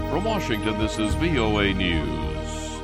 From Washington, this is VOA News.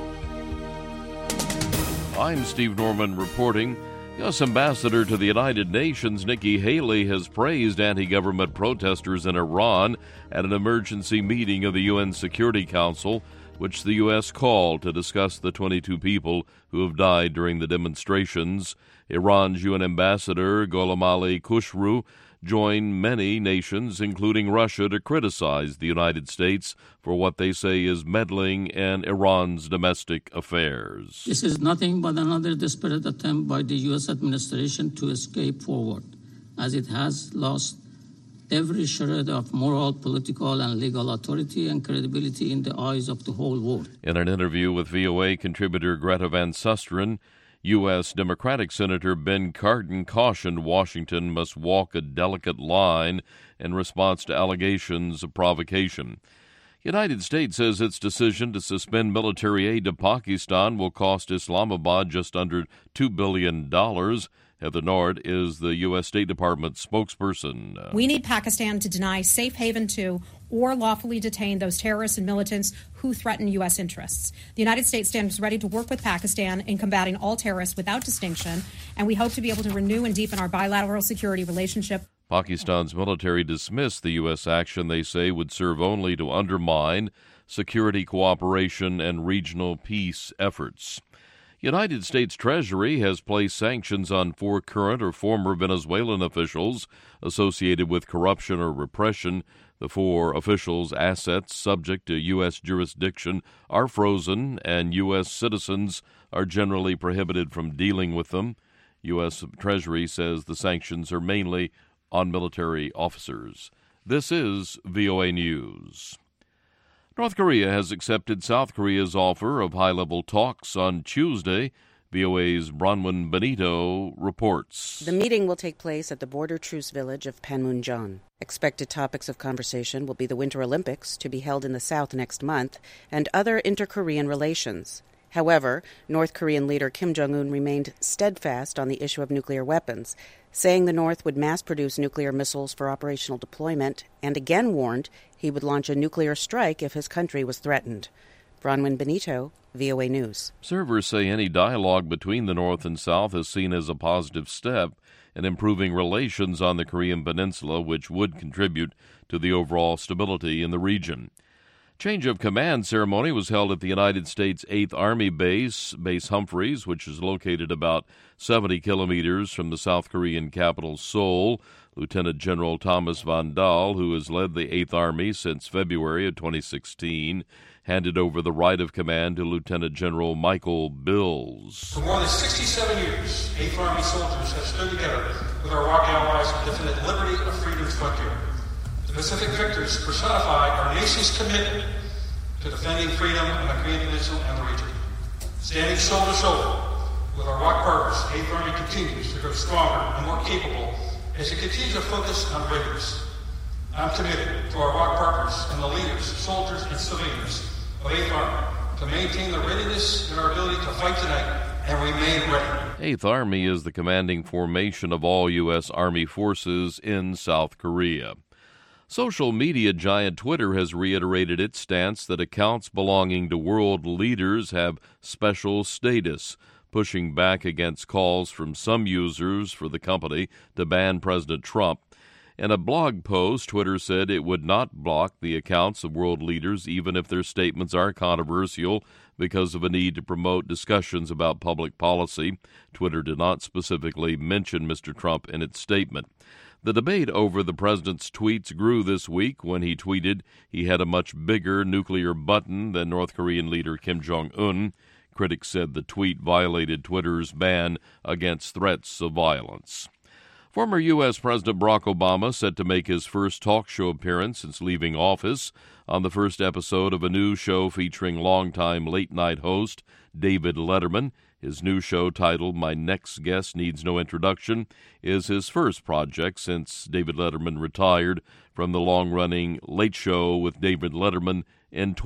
I'm Steve Norman reporting. U.S. Ambassador to the United Nations Nikki Haley has praised anti-government protesters in Iran at an emergency meeting of the UN Security Council, which the U.S. called to discuss the 22 people who have died during the demonstrations. Iran's UN Ambassador Gholamali Khoshroo joined many nations, including Russia, to criticize the United States for what they say is meddling in Iran's domestic affairs. This is nothing but another desperate attempt by the U.S. administration to escape forward, as it has lost every shred of moral, political, and legal authority and credibility in the eyes of the whole world. In an interview with VOA contributor Greta Van Susteren, U.S. Democratic Senator Ben Cardin cautioned Washington must walk a delicate line in response to allegations of provocation. The United States says its decision to suspend military aid to Pakistan will cost Islamabad just under $2 billion. Heather Nord is the U.S. State Department spokesperson. We need Pakistan to deny safe haven to or lawfully detain those terrorists and militants who threaten U.S. interests. The United States stands ready to work with Pakistan in combating all terrorists without distinction, and we hope to be able to renew and deepen our bilateral security relationship. Pakistan's military dismissed the U.S. action they say would serve only to undermine security cooperation and regional peace efforts. United States Treasury has placed sanctions on 4 current or former Venezuelan officials associated with corruption or repression. The 4 officials' assets subject to U.S. jurisdiction are frozen, and U.S. citizens are generally prohibited from dealing with them. U.S. Treasury says the sanctions are mainly on military officers. This is VOA News. North Korea has accepted South Korea's offer of high-level talks on Tuesday. VOA's Bronwyn Benito reports. The meeting will take place at the border truce village of Panmunjom. Expected topics of conversation will be the Winter Olympics, to be held in the South next month, and other inter-Korean relations. However, North Korean leader Kim Jong-un remained steadfast on the issue of nuclear weapons, saying the North would mass-produce nuclear missiles for operational deployment, and again warned he would launch a nuclear strike if his country was threatened. Bronwyn Benito, VOA News. Observers say any dialogue between the North and South is seen as a positive step in improving relations on the Korean Peninsula, which would contribute to the overall stability in the region. Change of command ceremony was held at the United States 8th Army Base Humphreys, which is located about 70 kilometers from the South Korean capital, Seoul. Lieutenant General Thomas Von Dahl, who has led the 8th Army since February of 2016, handed over the right of command to Lieutenant General Michael Bills. For more than 67 years, 8th Army soldiers have stood together with our ROK allies and defended liberty of freedom's frontier. The Pacific Victors personify our nation's commitment to defending freedom on the Korean Peninsula and the region. Standing shoulder to shoulder with our ROK partners, 8th Army continues to grow stronger and more capable as it continues to focus on readiness. I'm committed to our ROK partners and the leaders, soldiers, and civilians of 8th Army to maintain the readiness and our ability to fight tonight and remain ready. 8th Army is the commanding formation of all U.S. Army forces in South Korea. Social media giant Twitter has reiterated its stance that accounts belonging to world leaders have special status, pushing back against calls from some users for the company to ban President Trump. In a blog post, Twitter said it would not block the accounts of world leaders even if their statements are controversial because of a need to promote discussions about public policy. Twitter did not specifically mention Mr. Trump in its statement. The debate over the president's tweets grew this week when he tweeted he had a much bigger nuclear button than North Korean leader Kim Jong-un. Critics said the tweet violated Twitter's ban against threats of violence. Former U.S. President Barack Obama set to make his first talk show appearance since leaving office on the first episode of a new show featuring longtime late-night host David Letterman. His new show, titled My Next Guest Needs No Introduction, is his first project since David Letterman retired from the long-running Late Show with David Letterman in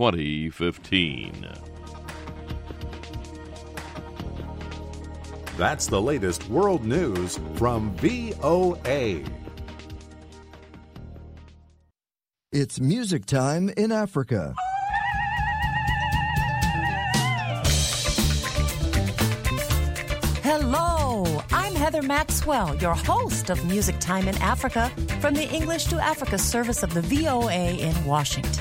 2015. That's the latest world news from VOA. It's music time in Africa. Heather Maxwell, your host of Music Time in Africa from the English to Africa service of the VOA in Washington.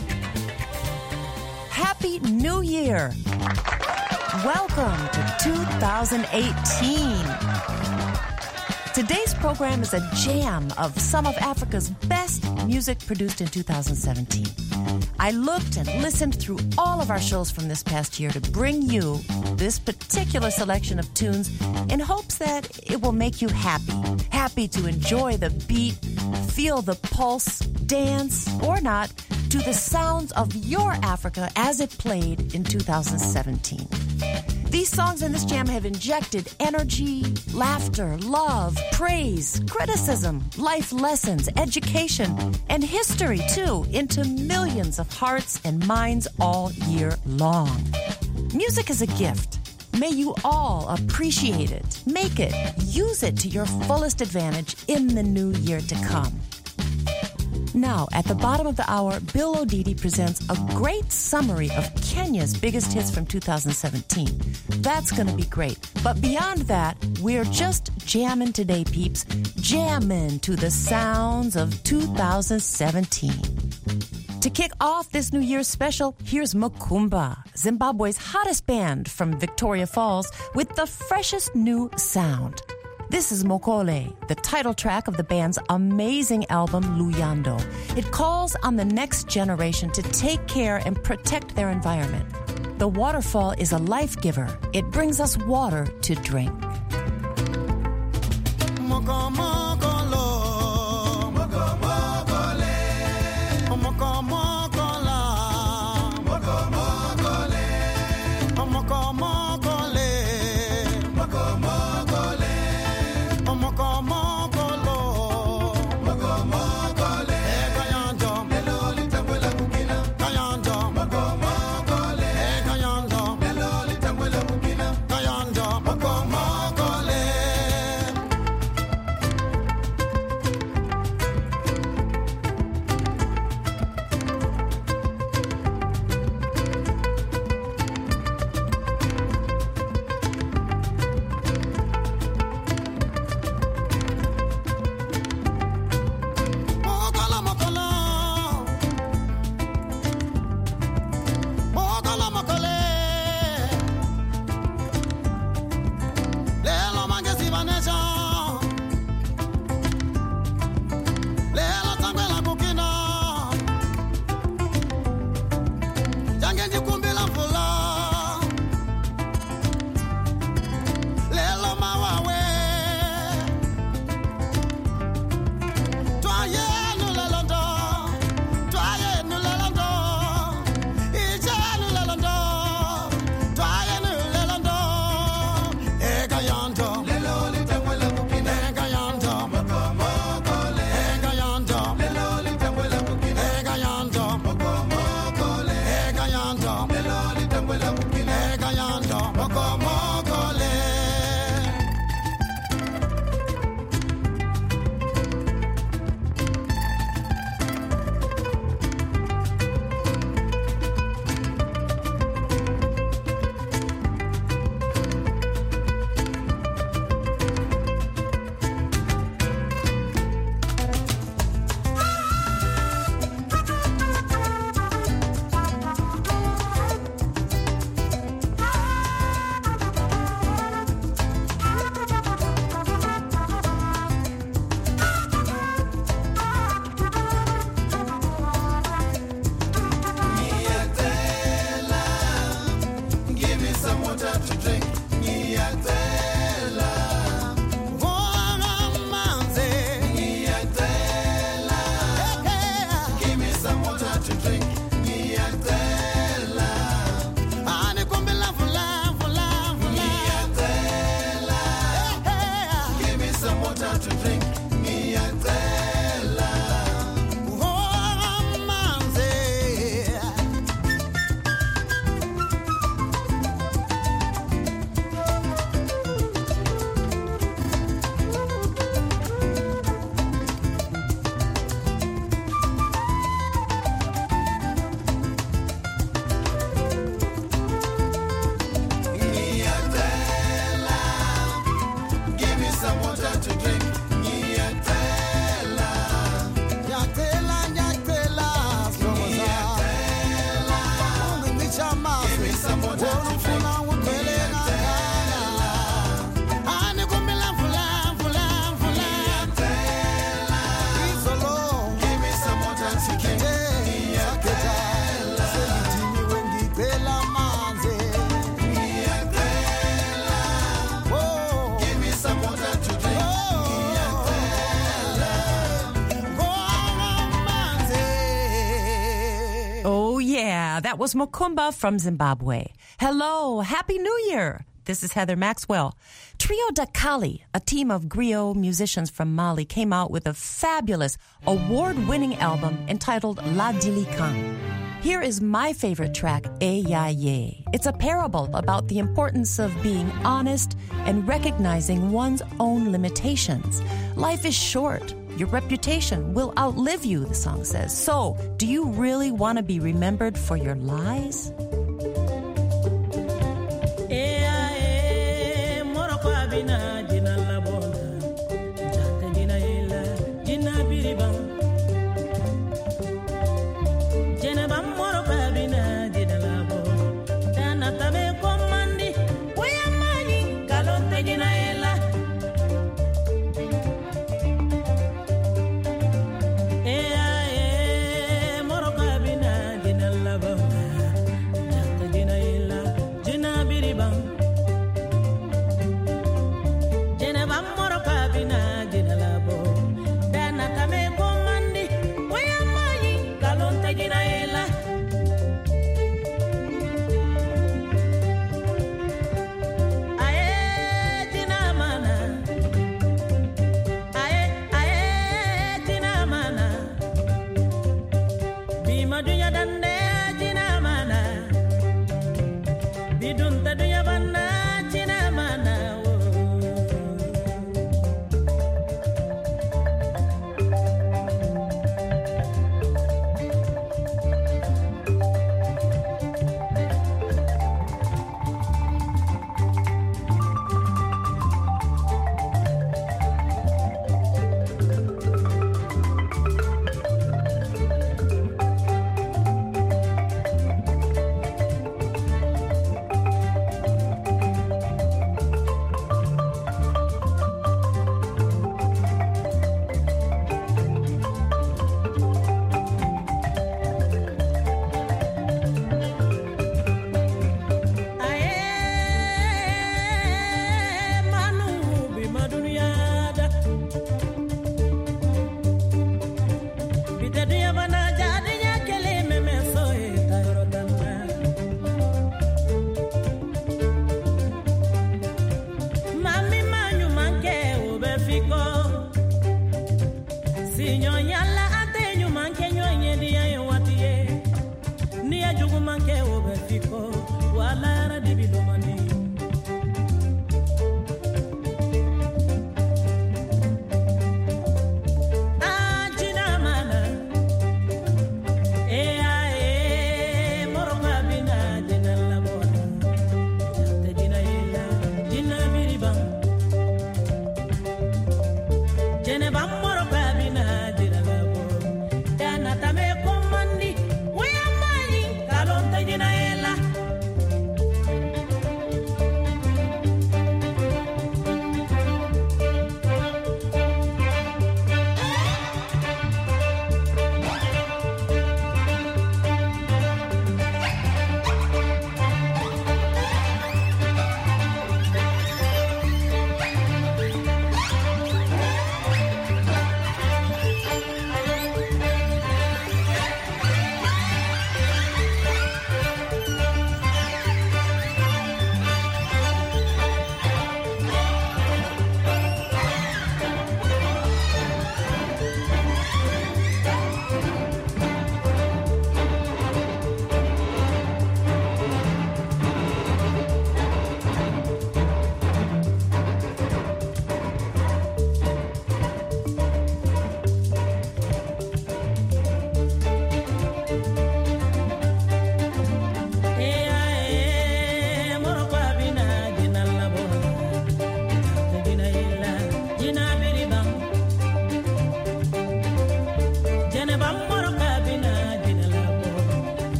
Happy New Year! Welcome to 2018. Today's program is a jam of some of Africa's best music produced in 2017. I looked and listened through all of our shows from this past year to bring you this particular selection of tunes in hopes that it will make you happy. Happy to enjoy the beat, feel the pulse, dance, or not, to the sounds of your Africa as it played in 2017. These songs in this jam have injected energy, laughter, love, praise, criticism, life lessons, education, and history, too, into millions of hearts and minds all year long. Music is a gift. May you all appreciate it, make it, use it to your fullest advantage in the new year to come. Now, at the bottom of the hour, Bill Odidi presents a great summary of Kenya's biggest hits from 2017. That's going to be great. But beyond that, we're just jamming today, peeps. Jamming to the sounds of 2017. To kick off this New Year's special, here's Mukumba, Zimbabwe's hottest band from Victoria Falls, with the freshest new sound. This is Mokole, the title track of the band's amazing album, Luyando. It calls on the next generation to take care and protect their environment. The waterfall is a life giver. It brings us water to drink. Yeah, that was Mukumba from Zimbabwe. Hello, Happy New Year. This is Heather Maxwell. Trio Dakali, a team of griot musicians from Mali, came out with a fabulous award-winning album entitled La Dilikan. Here is my favorite track, Eyaye. It's a parable about the importance of being honest and recognizing one's own limitations. Life is short. Your reputation will outlive you, the song says. So, do you really want to be remembered for your lies?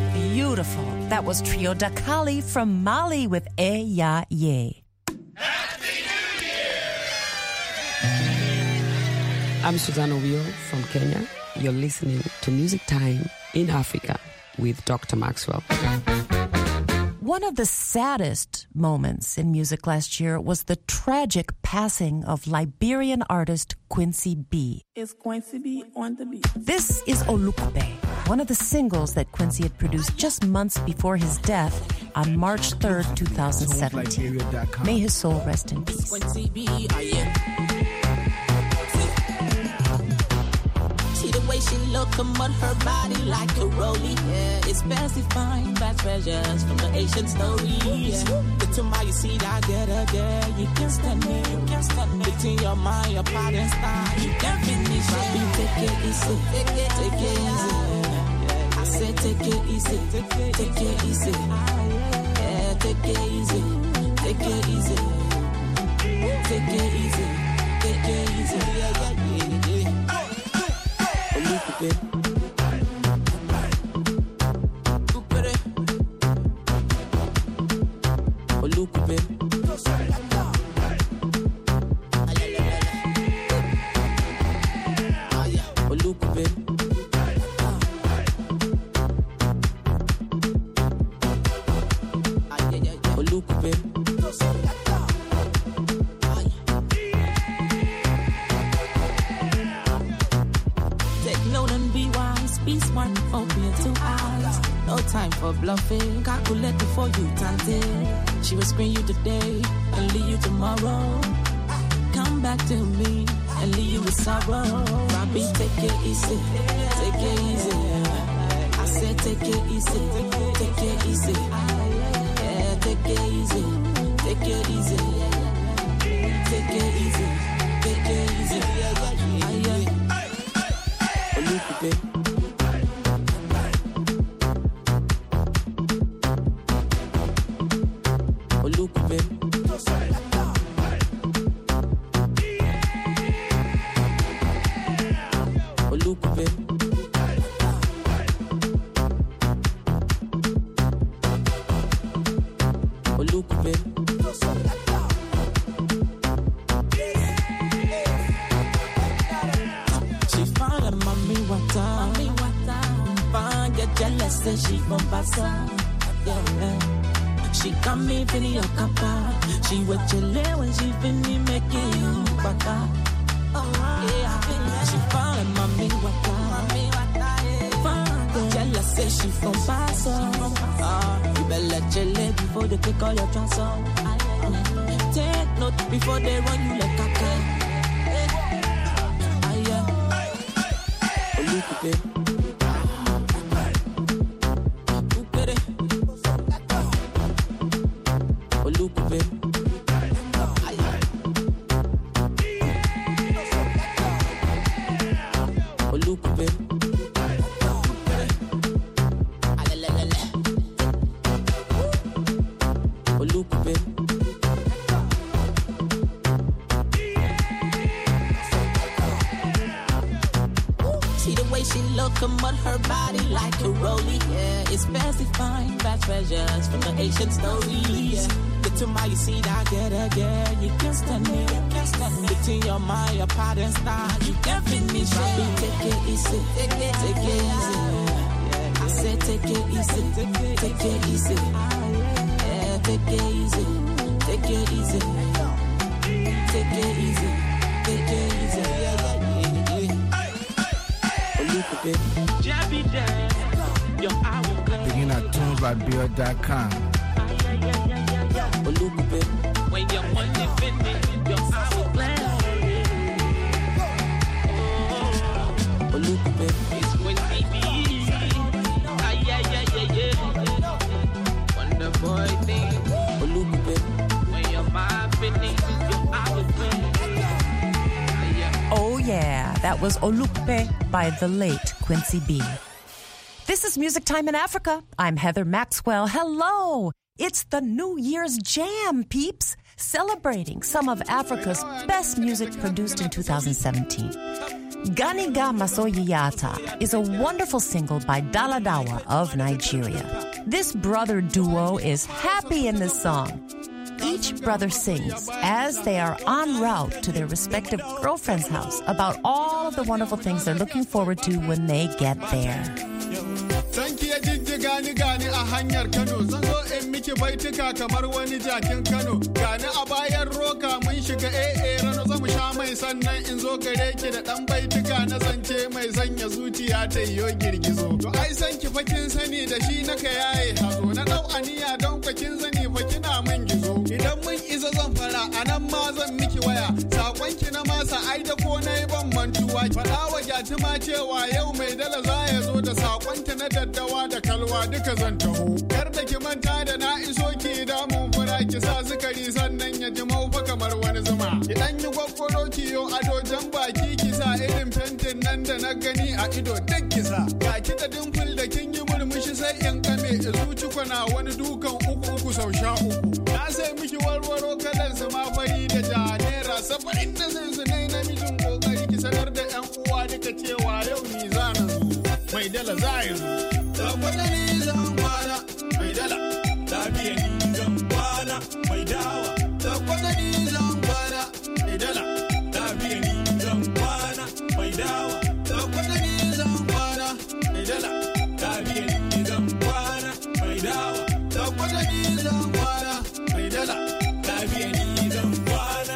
That was Trio Dakali from Mali with Eyaye. I'm Susanna Wio from Kenya. You're listening to Music Time in Africa with Dr. Maxwell. One of the saddest moments in music last year was the tragic passing of Liberian artist Quincy B. It's Quincy B on the beat. This is Olukube, one of the singles that Quincy had produced just months before his death on March 3rd, 2017. May his soul rest in peace. Quincy B, see the way she look, on her body like a rollie. Yeah, it's specifying bad treasures from the Asian stories. The tomorrow you see that girl, you can't stand me, Between your mind, your body and style, you can't finish it. Take it easy, take it easy. I said take it easy, take it easy. Yeah, take it easy, take it easy. Take it easy, take it easy. Olukube. Olukube. Olukube. Take note and be wise, be smart, open your 2 eyes. No time for bluffing, calculate before you tante. She will screen you today and leave you tomorrow. Come back to me and leave you with sorrow. Robbie, take it easy, take it easy. I said take it easy, take it easy. Yeah, take it easy, take it easy. Take it easy, take it easy. Olukube. Olukube. Olukube. Olukube. She found a mommy water. Fine, get jealous, say she from Bassa. Yeah. She got me feeling your kappa. She with your when she finish making you baka. Yeah, she found a mommy water. Fine, jealous, say she from Bassa. You better let your leg before they take all your transfer. Take note before they run you like kaka. Olukube. Olukube. Olukube. Olukube. See the way she look, on her body like a rollie. Yeah, it's specifying bad treasures from the Asian stories. Get to my, you see that girl, you can't stand me, Between your mind, your part and style, you can't finish it. Take it easy, take it easy. I said take it easy, take it easy. Yeah, take it easy, take it easy. Take it easy, take it easy. Begin at tunesbybill.com. When you're on the finish, your eye will glance. Olukube. It's Quincy B. Yeah. Wonder boy thing. Olukube. When your mind finish, your eye will glance. Oh yeah, that was Olukube by the late Quincy B. This is Music Time in Africa. I'm Heather Maxwell. Hello! It's the New Year's Jam, peeps! Celebrating some of Africa's best music produced in 2017. Ganiga Masoyiyata is a wonderful single by Daladawa of Nigeria. This brother duo is happy in this song. each brother sings as they are en route to their respective girlfriend's house about all of the wonderful things they're looking forward to when they get there. Sanki ya jijjiga ni gani a hanyar Kano, zan zo in miki baituka kamar wani jakin Kano. Gani a bayan roka mun shiga rano zamu sha mai sannan in zo gare ki da dan baituka na zance mai sanya zuciya ta yo girgizo. To ai san ki fakin sani da shi naka yaye hazo na dau aniya don fakin sani fa kina min gizo. Idan mun isa zan fara anan ma zan miki waya. Sakon ki na masa ai da ko nayi ban mantuwa. Fada wa jatima cewa yau mai dala za ya zo da sakon ta na daddawa da kalwa duka zan taho. Kar da ki manta da na iso ki da mun fura ki sa sukari sannan ya ji maufa kamar wani zuma. Ki dan yi gwaggwaro ki yo ado jan baki ki sa irin fentin nan da na gani a ido duk ki sa. Ga ki da dimple da kin yi murmushi sai in kame zuci kwana wani dukan uku sau sha uku. Na sai miki warwaro kalan su ma fari da ja naira 70 da sun nai namijin kokari ki sanar da yan uwa duka cewa yau ni zana zo. Mai dala za ya zo. Saboda ni zan kwana mai dala. Lafiya ni zan kwana mai dawa. Saboda ni zan kwana mai dala. Lafiya ni zan kwana mai dawa. Saboda ni zan kwana mai dala. Lafiya ni zan kwana mai dawa. Saboda ni zan kwana mai dala. Lafiya ni zan kwana.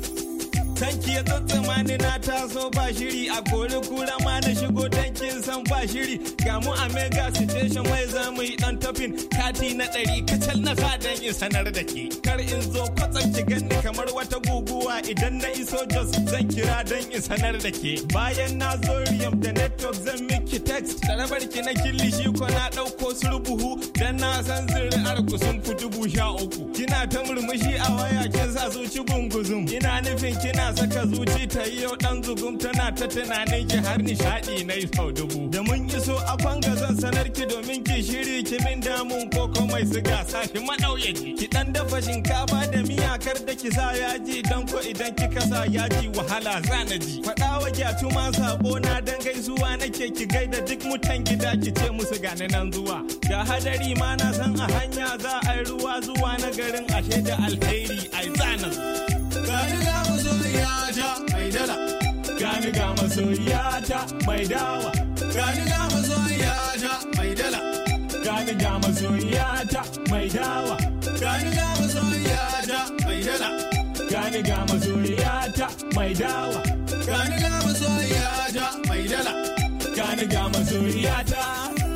Tanki ya tsatsama ni na taso ba shiri a kori kura ma na shigo tankin san ba shiri ga mu a mega station mai za mu yi dan tofin kati na 100 kacal na sa dan in sanar da ke kar in zo kwatsam ki ganni kamar wata guguwa idan na iso jos zan kira dan in sanar da ke bayan na zo riyam da network zan miki text tarabar ki na kilishi ko na dauko surbuhu dan na san zuri'ar ku sun fi 13,000 kina ta murmushi a waya kin sa zuci gunguzum ina nufin kina saka zuci ta yi yau dan zugum tana ta tunanin ki har nishadi na sau 1000 da mun iso a kwanga zan sanar ki domin ki shiri ki min damun koko mai siga sashi madauyaji ki dan dafa shinkafa da miya kar da ki sa yaji dan ko idan kika sa yaji wahala zanaji fada wa gyatu ma sabo na dan gaisuwa nake ki gaida duk mutan gida ki ce musu gane nan zuwa ga hadari ma na san a hanya za a yi ruwa zuwa na garin ashe da alheri ai zanan gani ga masoyiyata mai dala gani ga masoyiyata mai dawa gani ga masoyiyata mai dala gani ga masoyiyata mai dawa gani ga masoyiyata mai dala gani ga masoyiyata mai dawa gani ga masoyiyata mai dala gani ga masoyiyata.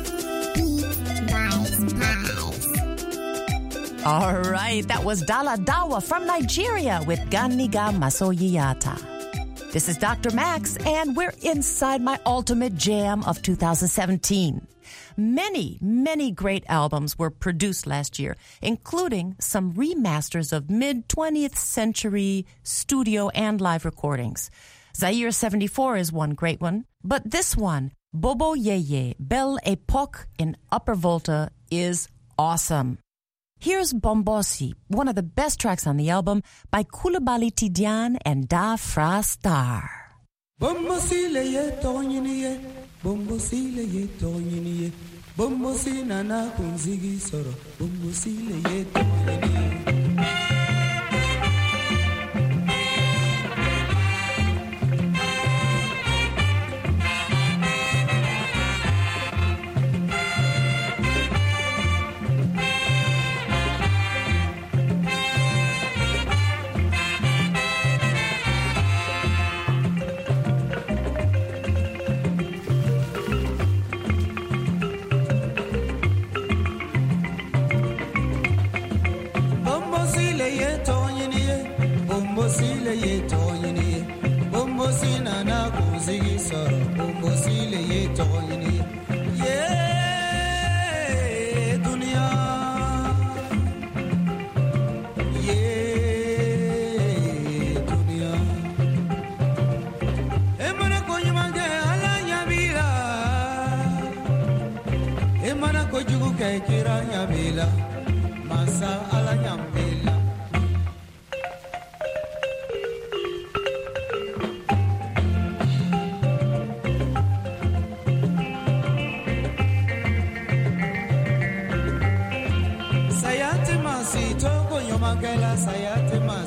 All right, that was Dala Dawa from Nigeria with Ganiga Masoyiyata. This is Dr. Max, and we're inside my ultimate jam of 2017. Many great albums were produced last year, including some remasters of mid-20th century studio and live recordings. Zaire 74 is one great one, but this one, Bobo Yeye, Belle Époque in Upper Volta, is awesome. Here's Bombosi, one of the best tracks on the album by Coulibaly Tidiane and Da Fra Star. Bombosi le ye tonyini ye, bombosi le ye tonyini ye, bombosi nana kunzigi soro, bombosi le ye tonyini ye.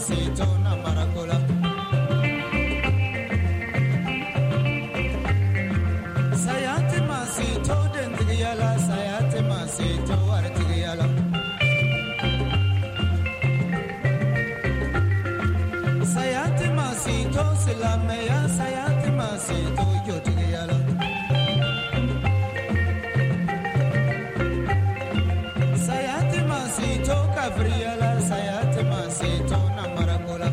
masito na marakola. Sayate masito dendigiyala, sayate masito artigiyala. Sayate masito silameya, sayate masito yotigiyala. Sayate masito kavriyala, sayate masito na marakola.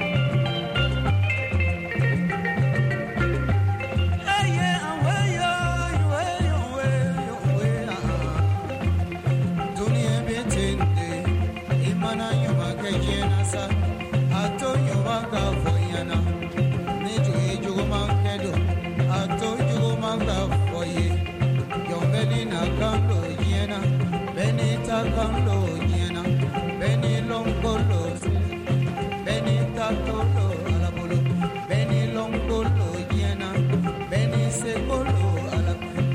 Kando yena beni longolo beni tatolo alabolo beni longolo yena beni sekolo alabolo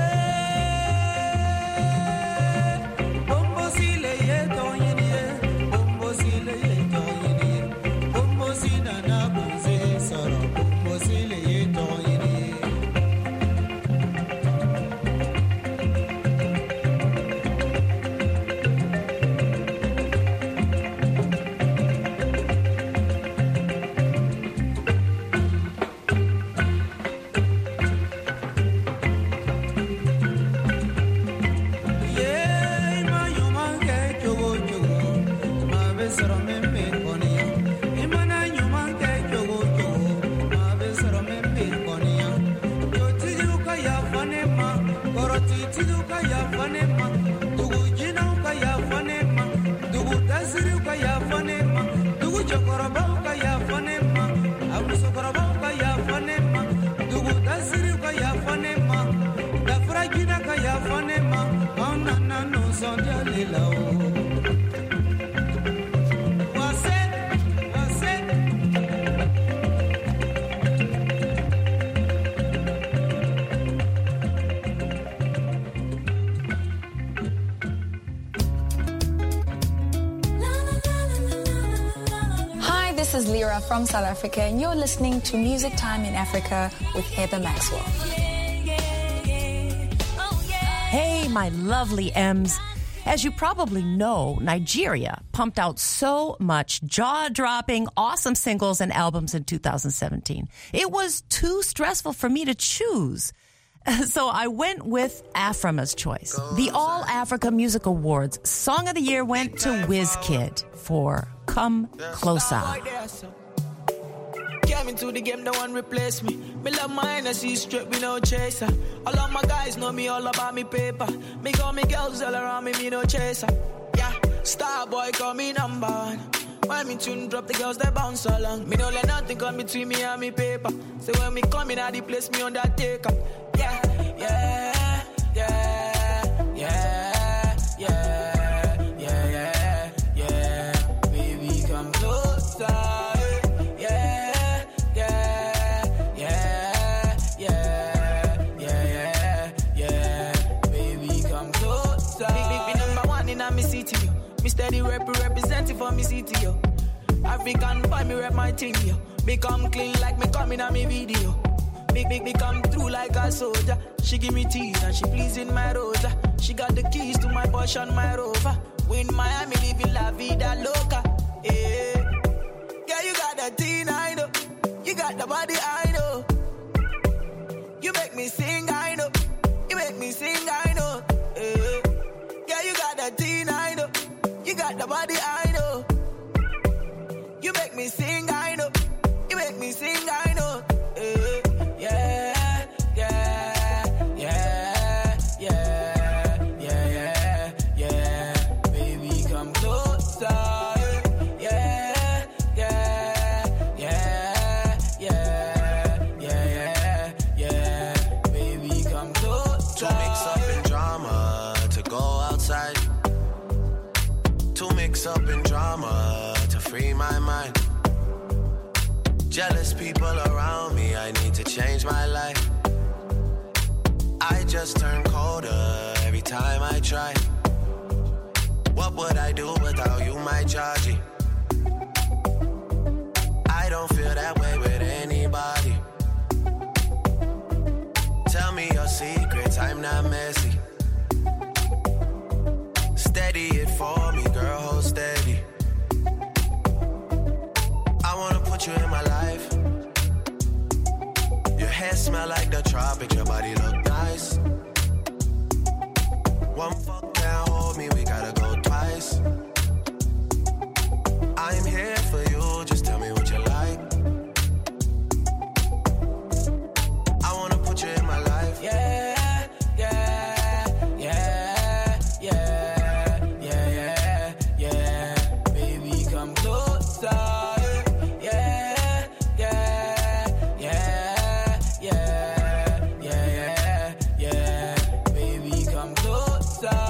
yeah bombo sile ye toyini bombo sile ye toyini bombo sina na bunze soro bombo sile ye toyini. This is Lyra from South Africa, and you're listening to Music Time in Africa with Heather Maxwell. Hey, my lovely M's. As you probably know, Nigeria pumped out so much jaw-dropping, awesome singles and albums in 2017. It was too stressful for me to choose. So I went with Afrima's choice. The All Africa Music Awards Song of the Year went to Wizkid for Come Closer. Came into the game, no one replace me. Me love my energy, straight, me no chaser. All of my guys know me all about me paper. Me got me girls all around me, me no chaser. Yeah, star boy call me number one. When me tune drop, the girls they bounce along. Me no let nothing come between me and me paper. So when me come in, I the place me on that take up. Yeah, yeah, yeah, yeah, yeah, yeah, yeah. Baby, come closer. Me steady representing for me city, yo. African boy, me rep my thing, yo. Me come clean like me coming on me video. Me come through like a soldier. She give me teeth and she pleasing my rosa. She got the keys to my Porsche and my Rover. We in Miami living la vida loca. Yeah, yeah, you got that teen, I know. You got the body, I know. You make me sing, I know. You make me sing, I know. Yeah, yeah, you got that teen, I know. You got the body, I know. You make me sing, I know. You make me sing, I know. Yeah, yeah, yeah, yeah, yeah, yeah. Baby, come closer. Yeah, yeah, yeah, yeah, yeah, yeah. Baby, come closer. To mix up in drama, to go outside. To mix up in drama, to free my mind. Jealous people around me, I need to change my life. I just turn colder every time I try. What would I do without you, my Georgie? I wanna put you in my life. Your hair smell like the tropics, your body look nice. One fuck can't hold me, we gotta go twice. I'm here for you, just tell me what you like. I wanna put you in my life. Yeah, yeah, yeah, yeah, yeah, yeah. Baby, come closer. Yeah, yeah, yeah, yeah, yeah, yeah. Baby, come closer.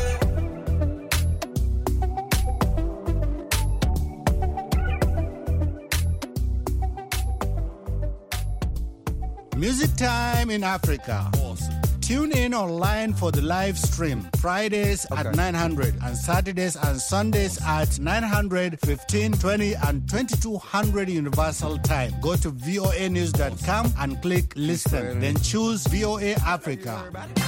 Music Time in Africa. Awesome. Tune in online for the live stream. Fridays at 900 and Saturdays and Sundays at 900, 15, 20 and 2200 Universal Time. Go to voanews.com and click listen. Then choose VOA Africa.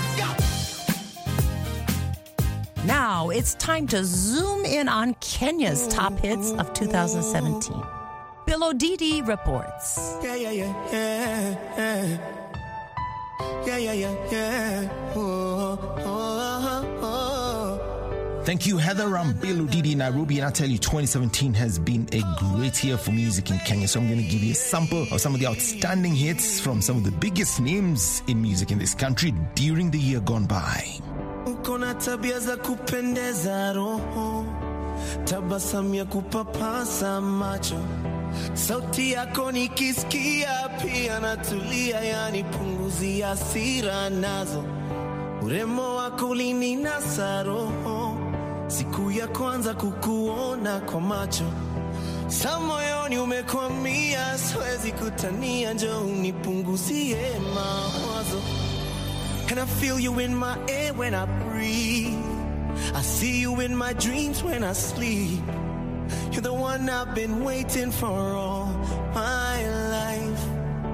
Now it's time to zoom in on Kenya's top hits of 2017. Bill O'Didi reports. Yeah, yeah, yeah, yeah, yeah. Yeah, yeah, yeah, yeah. Oh, oh, oh. Thank you, Heather. I'm Bill O'Didi in Nairobi, and I tell you, 2017 has been a great year for music in Kenya. So I'm going to give you a sample of some of the outstanding hits from some of the biggest names in music in this country during the year gone by. Ukona tabia za kupendeza roho, tabasamu ya kupapasa macho, sauti yako nikisikia pia natulia, yani punguzia hasira nazo, urembo wako ulininasa roho, siku ya kwanza kukuona kwa macho, sa moyoni umekwamia, siwezi kutania, njoo unipunguzie mawazo. And I feel you in my air when I breathe, I see you in my dreams when I sleep. You're the one I've been waiting for all my life.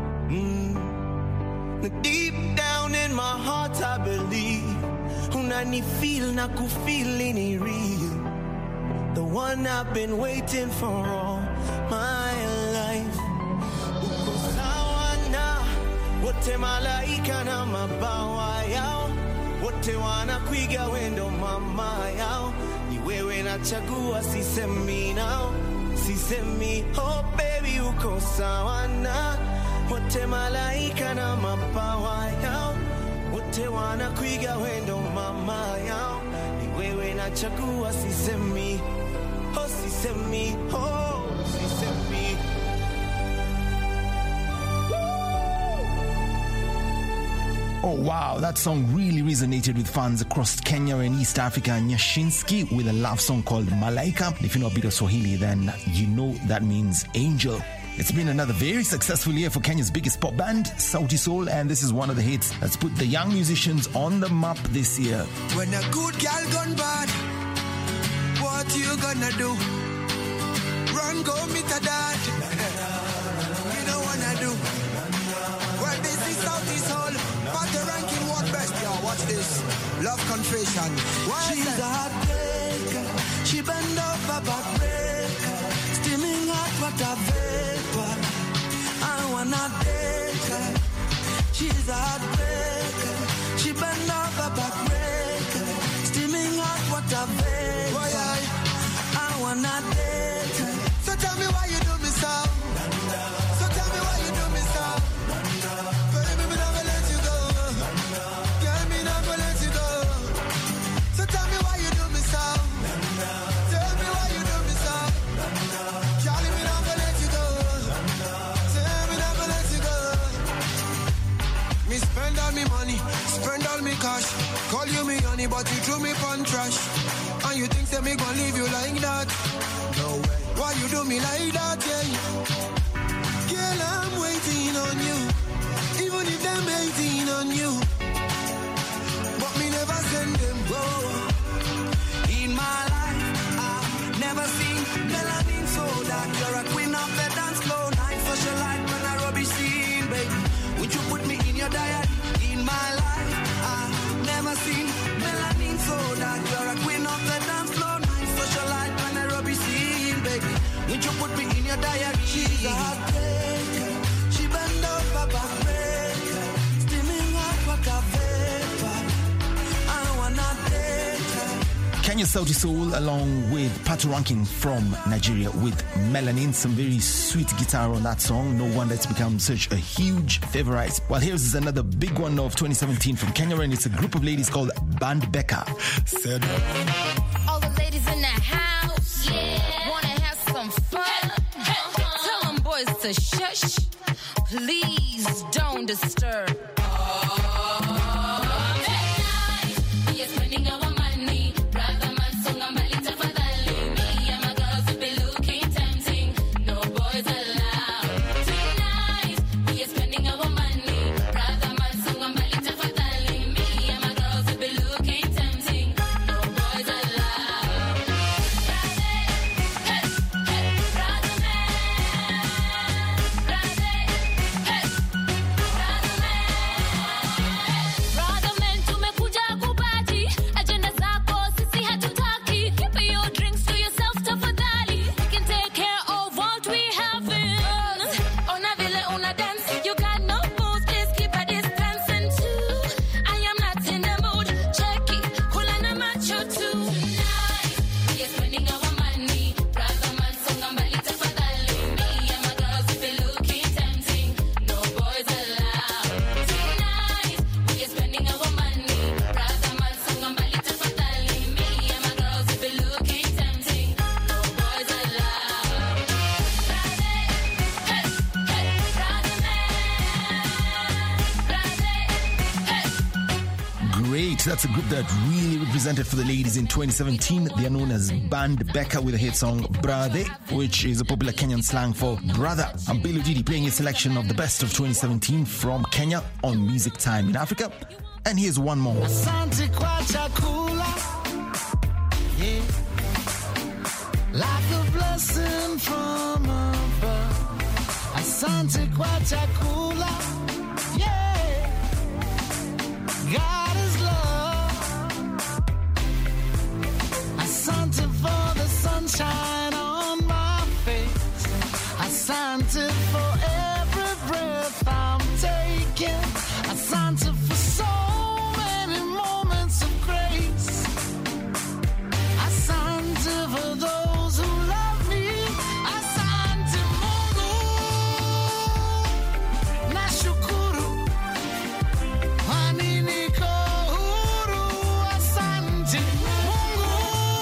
Deep down in my heart I believe, unani feel na kufeel ni real. The one I've been waiting for all my life. Uko sawa na wote malaika na mabawa yao, wote wanakuiga wendo mama yao. Ni wewe nachagua, sisemi nao, sisemi oh baby, uko sawa na wote malaika na mabawa yao, wote wanakuiga wendo mama yao. Ni wewe nachagua, sisemi oh, sisemi oh, sisemi. Oh wow, that song really resonated with fans across Kenya and East Africa. Nyashinski with a love song called Malaika. If you know a bit of Swahili, then you know that means angel. It's been another very successful year for Kenya's biggest pop band, Sauti Sol, and this is one of the hits that's put the young musicians on the map this year. When a good girl gone bad, what you gonna do? Run, go meet a dad. You don't wanna do. Well, this is Sauti Sol. But the ranking what best? Yo, watch this. Love confession. She's a heartbreaker. She bend over backbreaker. Steaming hot water vapor. I wanna take her. She's a heartbreaker. She bend over backbreaker. Steaming hot water vapor. I wanna take her. So tell me why you do me so. So tell me why you do me so. Baby, me never let you go. Girl, me never let you go. So tell me why you do me so. Tell me why you do me so. Charlie, me never let you go. Tell me never let you go. Me spend all me money, spend all me cash. Call you me honey, but you threw me pon trash. And you think that me gon' leave you like that? No way. Why you do me like that, yeah? Girl, I'm waiting on you. Even if them hating on you, but me never send them go. In my life, I've never seen melanin so dark. You're a queen of the dance floor, night socialite when I rubbish scene, baby. Would you put me in your diary? In my life, I've never seen melanin so dark. You're a queen of the dance floor, night socialite when I rubbish scene, baby. Would you put me in in your diary. She's a heartbreaker. She bend over backbreaker. Steaming up like a vapor. I wanna date her. Kenya Sauti Soul along with Patu Ranking from Nigeria with Melanin. Some very sweet guitar on that song. No wonder it's become such a huge favorite. Well, here's another big one of 2017 from Kenya, and it's a group of ladies called Band Becca. All the ladies in the house, yeah, wanna have some fun. Tell them boys to shush. Please don't disturb. That's a group that really represented for the ladies in 2017. They are known as Band Becca with a hit song Brade, which is a popular Kenyan slang for brother. I'm Bill Odidi playing a selection of the best of 2017 from Kenya on Music Time in Africa. And here's one more. Asante kwa chakula, yeah, like a blessing from above. Asante kwa chakula, yeah, God is love. Asante for the sunshine on my face. Asante for every breath I'm taking. Asante for so many moments of grace. Asante for those who love me. Asante Mungu, nashukuru kwani niko huru. Asante Mungu,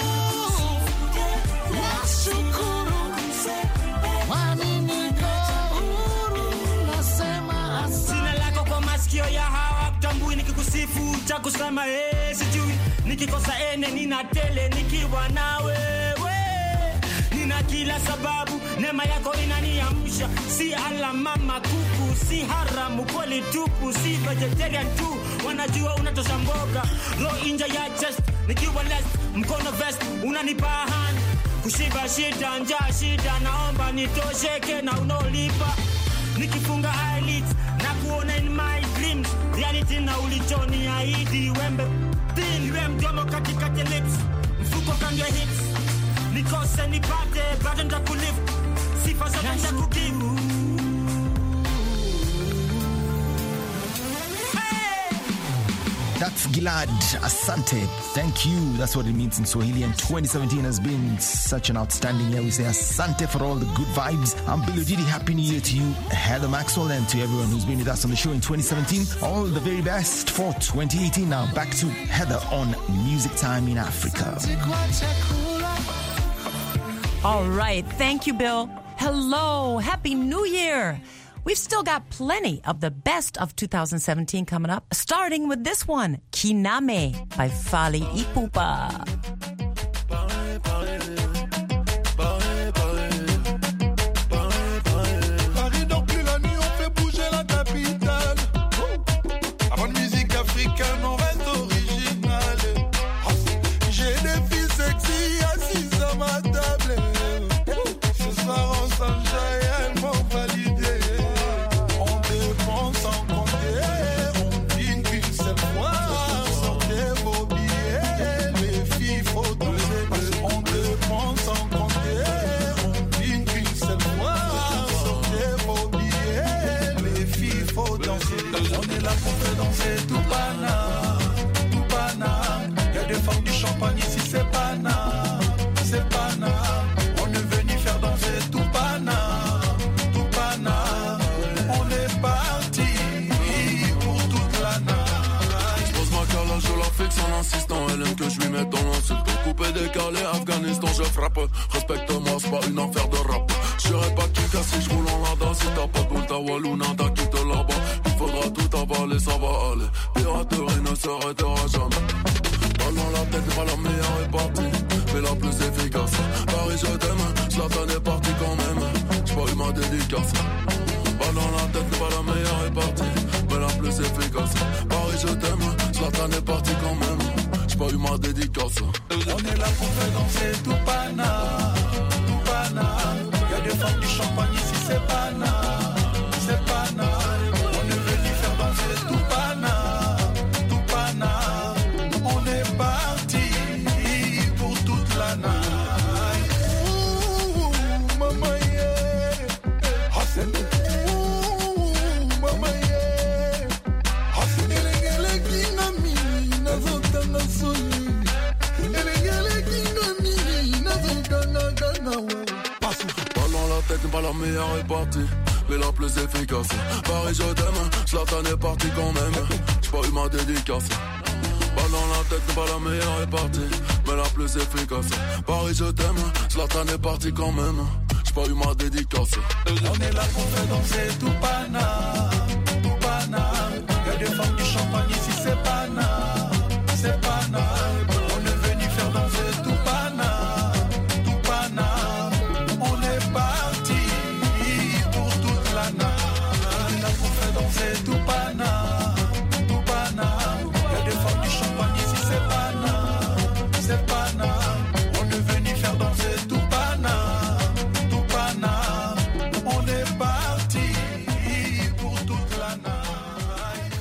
nashukuru kwani niko huru. Nasema asante. Jina lako kwa masikio ya hawa kutambui, nikikusifu cha kusema sijui, nikikosa nina tele nikiwa na wewe. Nina kila sababu, neema yako inaniamsha. Si alama makuku, si haramu kweli tupu, si vegetarian tu, wanajua unatosha mboga. Roho inja ya chest, nikiwa less, mkono vest, unanipa hand. Kushiba shida, njaa shida, naomba nitosheke na unolipa. Nikifunga eyelids na kuona in my dreams, reality na ulichoni ahidi. Wembe thin, we mdomo katikati lips, mfuko kando hits. Nikose nipate, bado nitakulift, sifa zote nitakugive. That's Gilad Asante. Thank you. That's what it means in Swahili. And 2017 has been such an outstanding year. We say Asante for all the good vibes. I'm Bill Odidi. Happy New Year to you, Heather Maxwell, and to everyone who's been with us on the show in 2017. All the very best for 2018. Now back to Heather on Music Time in Africa. All right. Thank you, Bill. Hello. Happy New Year. We've still got plenty of the best of 2017 coming up, starting with this one, Kiname by Fally Ipupa. Paris dort plus la nuit, on fait bouger la capitale. Avant de musique africaine, on reste original. J'ai des filles sexy assises à ma table. Ce soir on s'enjaille, elles m'ont validé. On dépense sans compter, on dîne qu'une seule fois. Sortez vos billets, les filles est là pour faire danser tout Paname, tout Paname. Y'a des femmes du champagne ici, c'est Paname, c'est Paname. On est venu faire danser tout Paname, tout Paname. On est parti pour toute la night. J'pose ma calage, je la fixe en insistant. Elle aime que je lui mette dans l'insulte. Coupé, décalé, Afghanistan, je frappe. Respecte-moi, c'est pas une affaire de rap. J'irai pas qui casse si j'roule en lada. Si t'as pas de boule, ta Wallouna, t'as quitté là-bas. Il faudra tout avaler, ça va aller. Piraterie ne s'arrêtera jamais. Balle dans la tête, pas la meilleure est partie, mais la plus efficace. Paris, je t'aime, Zlatan est parti quand même. J'ai pas eu ma dédicace. Balle dans la tête, pas la meilleure est partie, mais la plus efficace. Paris, je t'aime, Zlatan est parti quand même. J'ai pas eu ma dédicace. On est là pour faire danser tout Paname, tout Paname. Y'a des femmes du champagne ici, c'est Paname, c'est Paname. On est venu faire danser tout Paname, tout Paname. On est parti pour toute la night. Ouh, maman, yeah. Hassan. Ouh, maman, yeah. Hassan, elle kinami, nazota na soli. Balle dans la tête, pas la meilleure est partie, mais la plus efficace. Paris, je t'aime, Zlatan est parti quand même. J'ai pas eu ma dédicace. Balle dans la tête, pas la meilleure est partie, mais la plus efficace. Paris, je t'aime, Zlatan est parti quand même. J'ai pas eu ma dédicace. On est là pour faire danser tout Paname, tout Paname. Y'a des femmes du champagne ici, c'est Paname, c'est Paname. On est venu faire danser tout Paname, tout Paname. On est parti pour toute la night. On est là pour faire danser tout Paname, tout Paname. Y'a des femmes du champagne ici, c'est Paname, c'est Paname. On est venu faire danser tout Paname, tout Paname. On est parti pour toute la night.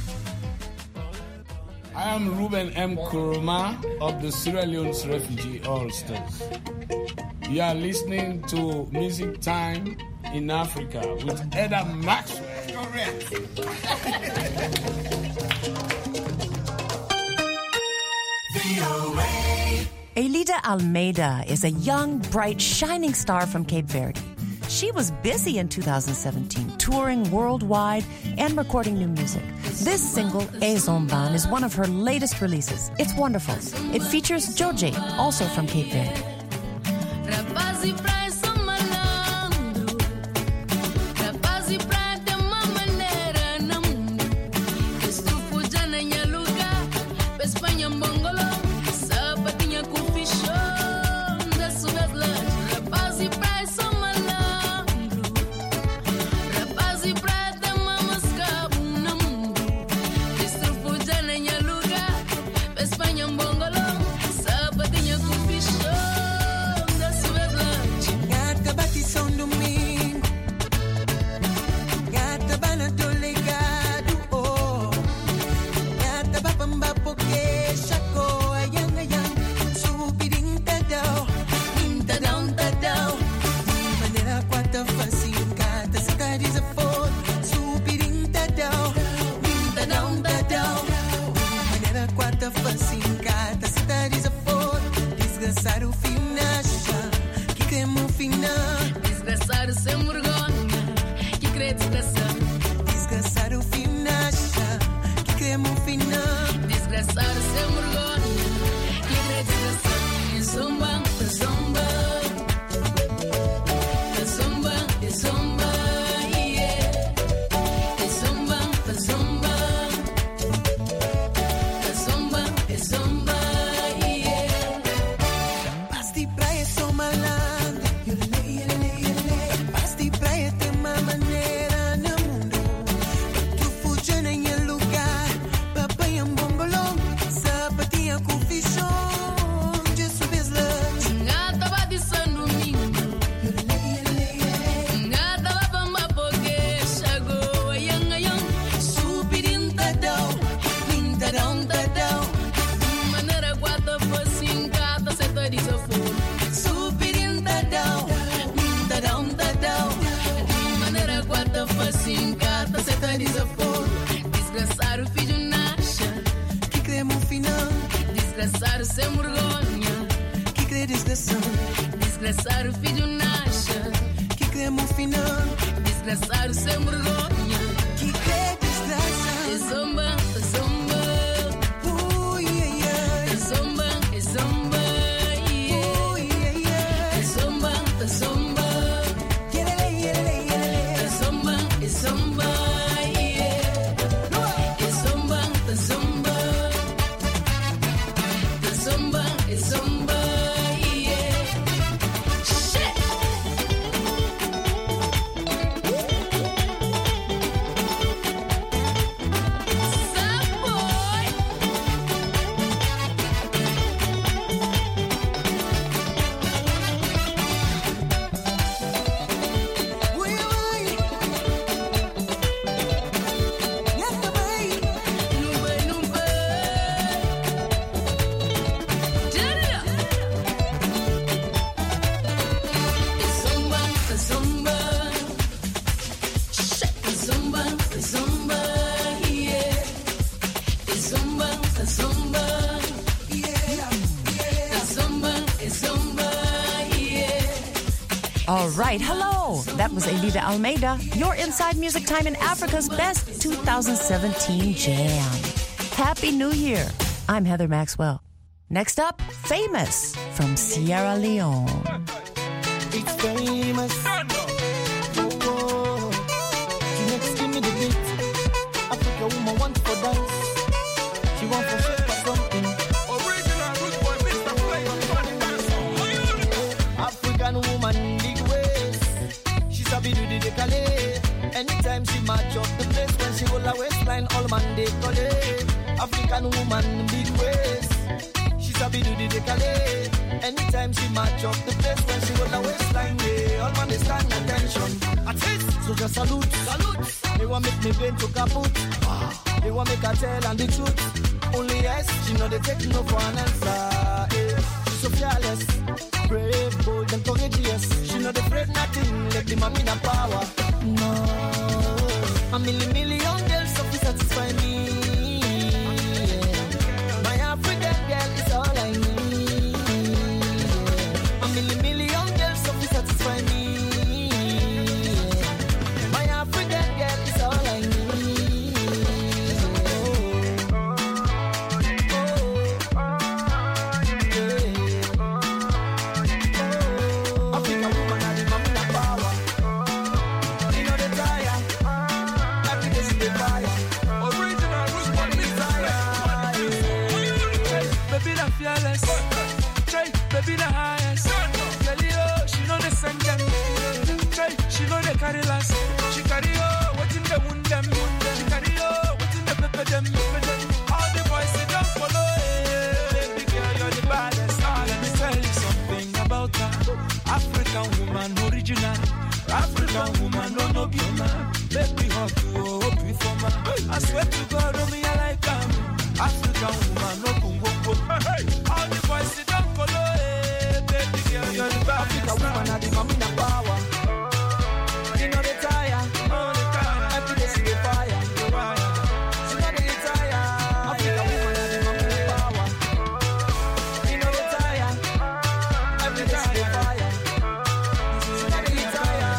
I am Ruben M. Kuruma of the Sierra Leone's Refugee All-Stars. You are listening to Music Time in Africa with Edda Maxwell. Correct. Elida Almeida is a young, bright, shining star from Cape Verde. She was busy in 2017, touring worldwide and recording new music. This single, E Zomban, is one of her latest releases. It's wonderful. It features Joji, also from Cape Verde. sem vergonha. Que crê desgraçar, desgraçar o filho nasce. Que crê no final, desgraçar sem vergonha. Que crê desgraçar, é zomba, é zomba. É zomba, é zomba. É zomba, é zomba. É zomba, é zomba. All right, hello. That was Elida Almeida. You're inside Music Time in Africa's best 2017 jam. Happy New Year. I'm Heather Maxwell. Next up, Famous from Sierra Leone. It's famous. Oh, she next give me the beat. Africa woman wants for dance. She wants for shake for something. Original Root Boy, Mr. Play, African woman, big waist. She sabi do the decale. Anytime she match up the place when she hold her waistline, all man they call it. African woman, big waist. She sabi do the decale. Anytime she match up the place when she hold her waistline, yeah, all man they stand attention. So just salute, salute. They want make me bend to kaput. They want make her tell and the truth. Only yes, she know they take no for an answer. Yeah. She's so fearless, brave, bold and courageous. She know they afraid nothing, let the mommy in power. No, a million girls so to satisfy me. Yeah. My African girl is all I need. Yeah. A million girls so to satisfy me. Yeah. My African girl is all I need. Baby the highest, girl yo, she know the second. She know the carry last. She carry yo, what in the wound them. She carry yo, what in the pepper them. All the boys they don't follow it. Baby girl, you're the baddest. Let me tell you something about her. African woman, original. African woman, no be man. Baby hot to hope you for man. I swear to God, oh me I like her. African woman, no kungo. All the boys they don't follow it. Africa woman are the mommy in power. She know they tire. Every day she dey fire. She know they tire. Africa woman are the mommy in power. She know they tire. Every day she dey fire. She know they tire.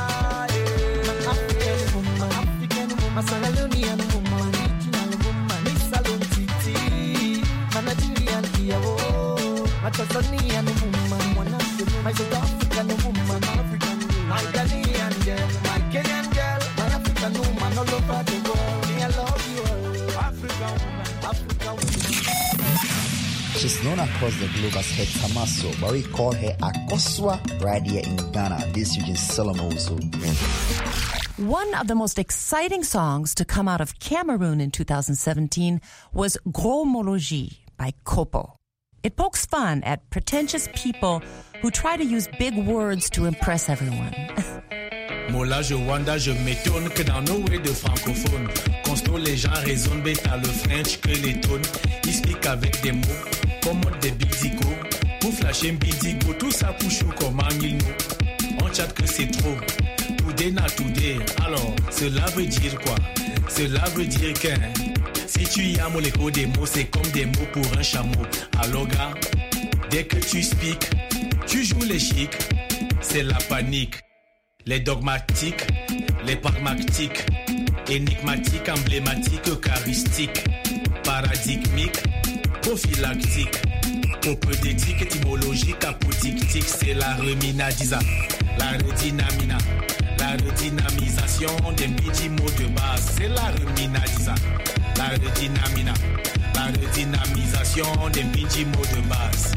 African woman, Sierra Leonean woman, original woman, Miss Salon Titi, Nigerian Kiawo, Tanzanian woman. My South African woman, my Ghanaian girl, my Kenyan girl, my African woman all over the world. Me, I love you all. African woman, African woman. She's known across the globe as her Tamaso, but we call her Akosua right here in Ghana, this region Solomoso. One of the most exciting songs to come out of Cameroon in 2017 was Gros Mologi by Kopo. It pokes fun at pretentious people who try to use big words to impress everyone. Mola, je wanda, je m'étonne que dans nos way de francophones, constant les gens raisonnent, bêta le French que les tonnes, ils speak avec des mots, comme des bizigo, pour flasher un bizigo, tout ça pour chou comme un mille mots. On chatte que c'est trop, today na today, alors cela veut dire quoi? Cela veut dire que si Si tu y as mon écho des mots, c'est comme des mots pour un chameau. Alors gars, dès que tu speaks, tu joues les chics, c'est la panique. Les dogmatiques, les pragmatiques, énigmatiques, emblématiques, eucharistiques, paradigmiques, prophylactiques, propédétique, étymologique, apodictique, c'est la reminadisa, la redynamina, la redynamisation des petits mots de base, c'est la reminadisa, la redynamina, la redynamisation des petits mots de base.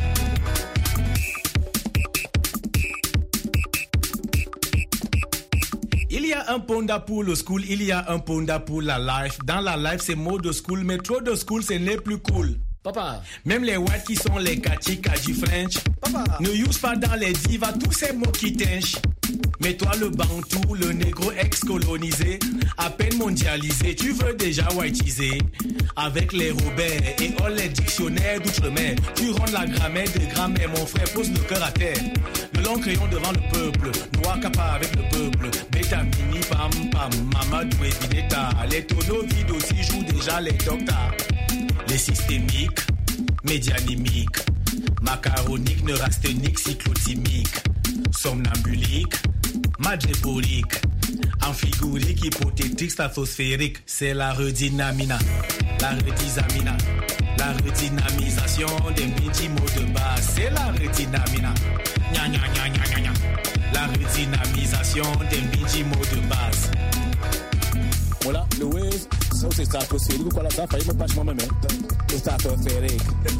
Il y a un ponda pour le school, il y a un ponda pour la life. Dans la life, c'est mode school, mais trop de school, ce n'est plus cool. Papa. Même les whites qui sont les kachika du French. Papa. Ne use pas dans les divas tous ces mots qui t'inchent. Mais toi le bantou, le négro ex-colonisé, à peine mondialisé, tu veux déjà whiteiser. Avec les Robert et all les dictionnaires d'outre-mer, tu rends la grammaire de grand-mère, mon frère, pose le cœur à terre. Le long crayon devant le peuple, noir capa avec le peuple, bêta mini pam pam, mamadou et bineta. Les tonneaux vides aussi jouent déjà les docteurs. Les systémiques, médianimiques, macaroniques, neurasthéniques, cyclotimiques, somnambuliques, madréporiques, amphiguriques, hypothétiques, statosphériques, c'est la redynamina, la redizamina, la redynamisation des petits mots de base, c'est la redynamina, gna gna gna gna gna gna, la redynamisation des petits mots de base. Voilà, le Waze, ça c'est stratosphérique, quoi là, ça faillit me passer moi-même, c'est stratosphérique.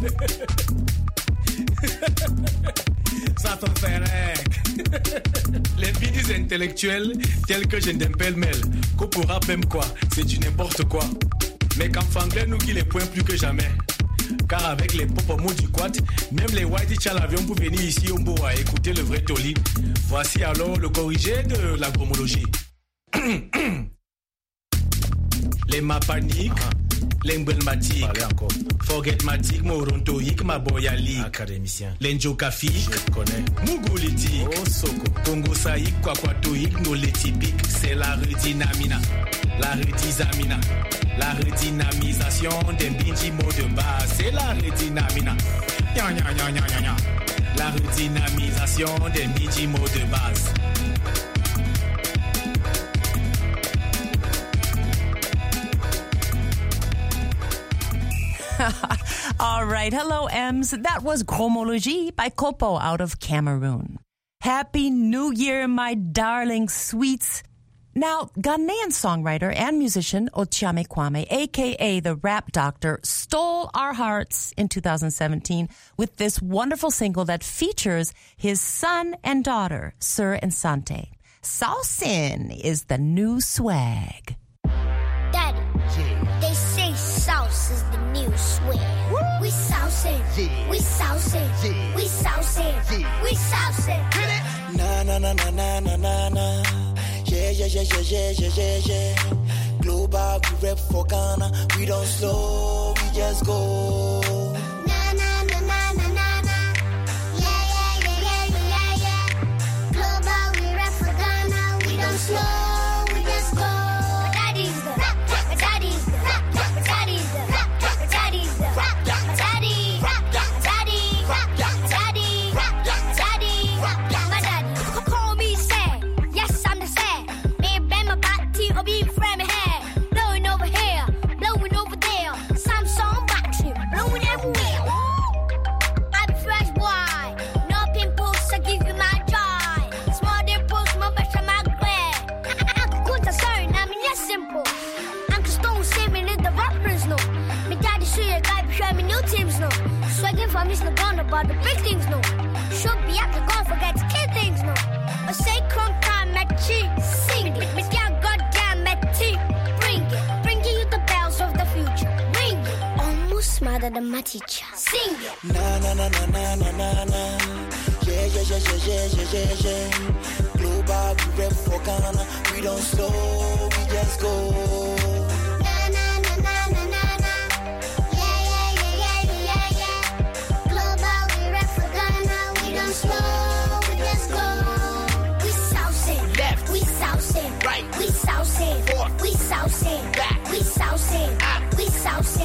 Stratosphérique. Les bidis intellectuels, tels que je n'appelle Kopora même quoi, c'est du n'importe quoi. Mais quand Franklin nous guide les points plus que jamais. Car avec les popomos du quad, même les white tchal l'avion pour venir ici au Mboa écouter le vrai Toli. Voici alors le corrigé de la chromologie. Les mapaniques, l'emblématique, forgetmatique, morontoïque, maboyalique, académicien, l'enjocafique, mougolitique, congosaïque, quaquatoïque, nolétypique, c'est la redynamina, la redizamina, la redynamisation des petits mots de base, c'est la redynamina, la redynamisation des petits mots de base. All right. Hello, Ems. That was Chromologie by Kopo out of Cameroon. Happy New Year, my darling sweets. Now, Ghanaian songwriter and musician Ochiame Kwame, a.k.a. the Rap Doctor, stole our hearts in 2017 with this wonderful single that features his son and daughter, Sir and Sante. Saucin' is the new swag. Daddy, they say sauce is the new swag. We saucin', we saucin', we saucin', we saucin'. Na na na na na na na na. Yeah yeah yeah yeah yeah yeah yeah yeah. Global, we rep for Ghana. We don't slow, we just go. Na na na na na na na. Yeah yeah yeah yeah yeah yeah. Global, we rep for Ghana. We don't slow, we just go. But the big things no. Should be at the gun, forget to kill things no. But say crunk time at cheek, sing it. But yeah, goddamn at tea, bring it. Bringing you the bells of the future, ring it. Almost smarter than my teacher, sing it. Na na na na na na na na. Yeah yeah yeah yeah yeah yeah yeah yeah. Global, we rep for Ghana. We don't slow, we just go. Right. We saucin', we saucin', back. We saucin', we saucin',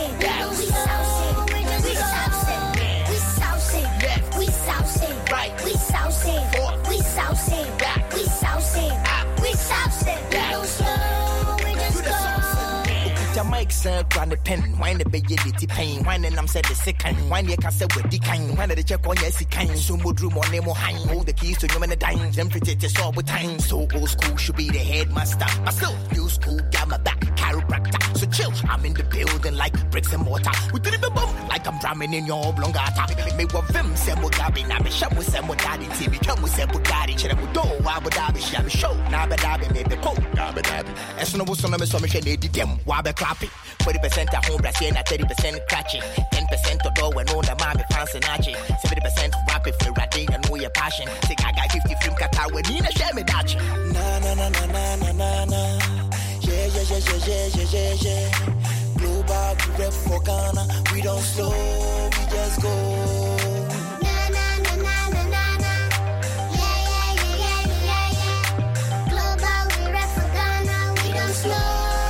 mic, sir, grant the pen. Wine the baby, pain. Wine and I'm said the second. Wine the cassette with the kind. Wine the check on yes, kind. So would room on name or hang. Hold the keys to you and the dime. Them pretty all with time. So old school should be the headmaster. But still, new school got my back. Chiropractor. So chill. I'm in the building like bricks and mortar. We did it boom like I'm drumming in your oblongata. Me what them semo gabi. Now me sham with semo daddy. TV come with semo daddy. Chile with do. Wabu dabi. Sham show. Nabe dabi. Maybe po. Nabe dabi. As no was on me so me shade them. Wabe clapping. 40% at home, Brazil, 30% catching. 10% to do when all the mommy fancy nachi. 70% rap if you're rapping and know your passion. Think I got 50 film Qatar when Nina share me that. Na na na na na na na na. Yeah yeah yeah yeah yeah yeah yeah yeah. Global we rep for Ghana. We don't slow, we just go. Na na na na na na na. Yeah yeah yeah yeah yeah yeah. Global we rep for Ghana. We don't slow.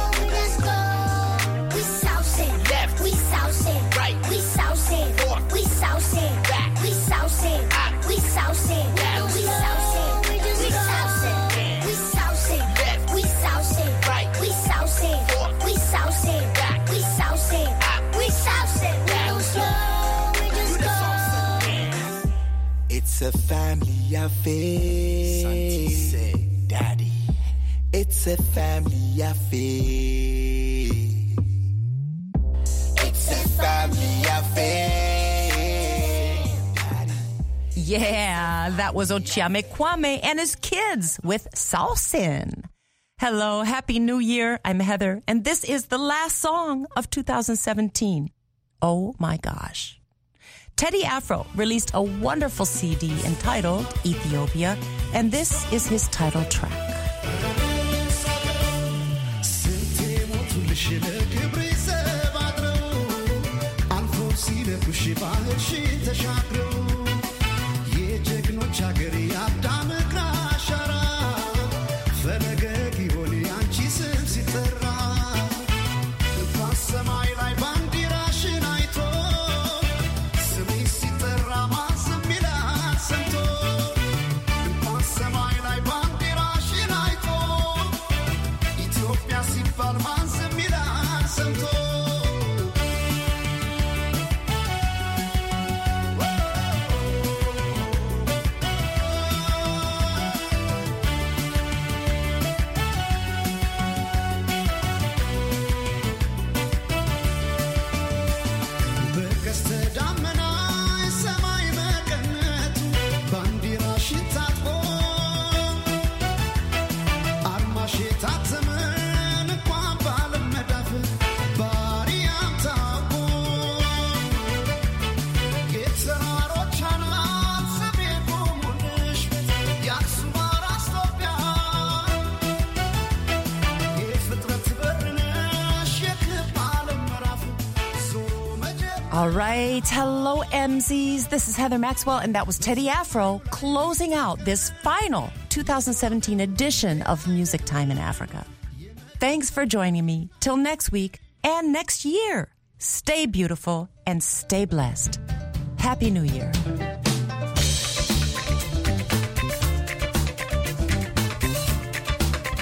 We sousing, right? We sousing, we sousing, back. We sousing, we sousing, yeah. We sousing, we sousing, we sousing, left. We sousing, right? We sousing, we sousing, back. We sousing, we sousing. We don't slow, we just go. It's a family affair. Santi say, Daddy. It's a family affair. Family affair. Yeah, that was Ochiame Kwame and his kids with Salsin. Hello, Happy New Year. I'm Heather, and this is the last song of 2017. Oh my gosh. Teddy Afro released a wonderful CD entitled Ethiopia, and this is his title track. All right. Hello, MZs. This is Heather Maxwell, and that was Teddy Afro closing out this final 2017 edition of Music Time in Africa. Thanks for joining me. Till next week and next year. Stay beautiful and stay blessed. Happy New Year.